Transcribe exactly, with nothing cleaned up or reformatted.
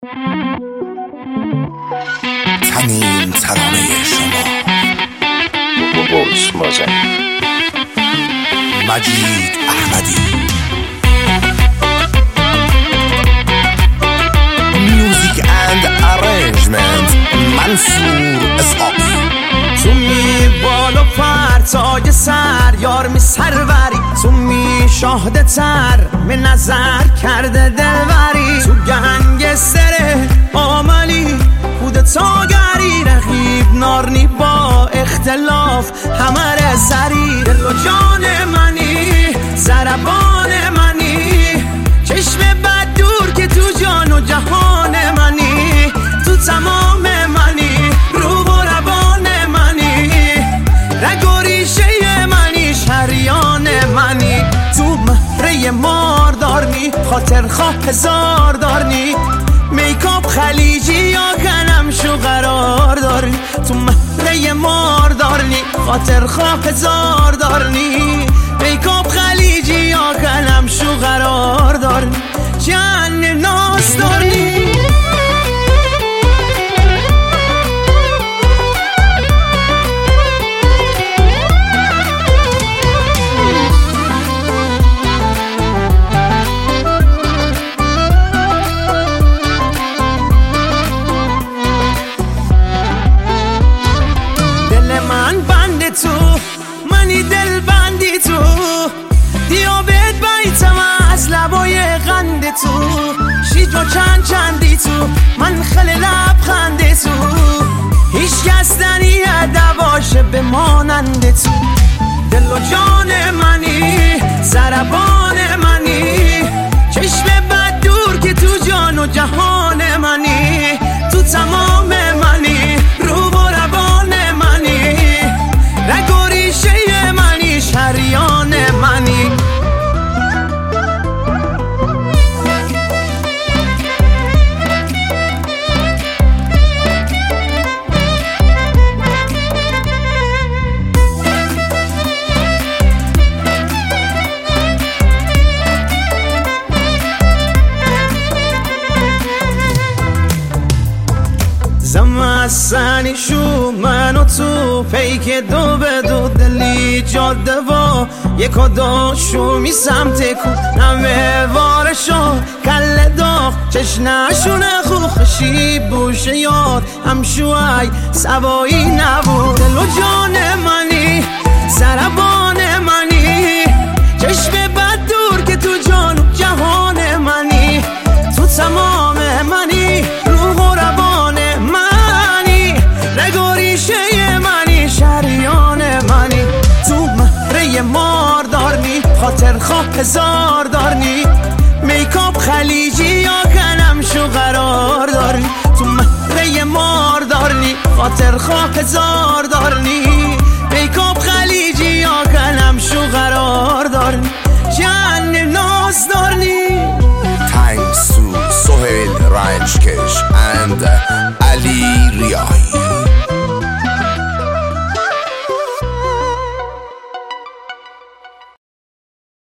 تنین ترانه شما بوس مازن مجید احمدی. میوزیک اند ارنجمنت منصور اسحاقی. تو می بالا پرتای سر یار می سروری، تو می شاهده تر می نظر کرده دلوری، تو گنگستر آملی خود تاگری، رقیب نارنی با اختلاف همه سری. دل و جان منی زربان منی، چشم بد دور که تو جان و جهان منی، تو تمام منی روح و روان منی، رگ و ریشه منی شریان منی، تو مهره مار دارنی خاطر خواه هزار دارنی، میکاپ خلیجی یا کنم شو قرار دارنی، تو مهره مار دارنی خاطر خواه هزار دارنی، میکاپ خلیجی یا کنم شو قرار دارنی، جن ناس دارنی. تو منی دل بندی تو، دیابت بیتم از لبای غند تو، شیج و چند چندی تو، من خیلی لبخند تو، هیچ کس ننید باشه بمانند تو، دل و جان منی زربان منی، چشم بد دور که تو جان و جهان منی، تو تمام منی روح و روان منی، رگ و ریشه منی شریان منی. زمستانی شو من و تو پیک دو به دو، دلی جاده و یک و دو شو می سمت کو، نمه وارشو کل داغ چشنشونه خوخشی بوشه یار هم شوی سوایی نبود، دل و جان منی سربان منی، چشم بد دور که تو جان و جهان منی، تو تمام منی روح و روان منی، رگ و ریشه منی شریان منی، تو مهره مار دارنی خاطر خواه هزار دارنی، میکاپ خلیجی یا کنم شو قرار دارنی، تو مهره مار دارنی خاطر خواه هزار دارنی، میکاپ خلیجی یا کنم شو قرار دارنی، جن ناز دارنی. تانکس تو سهیل رنجکش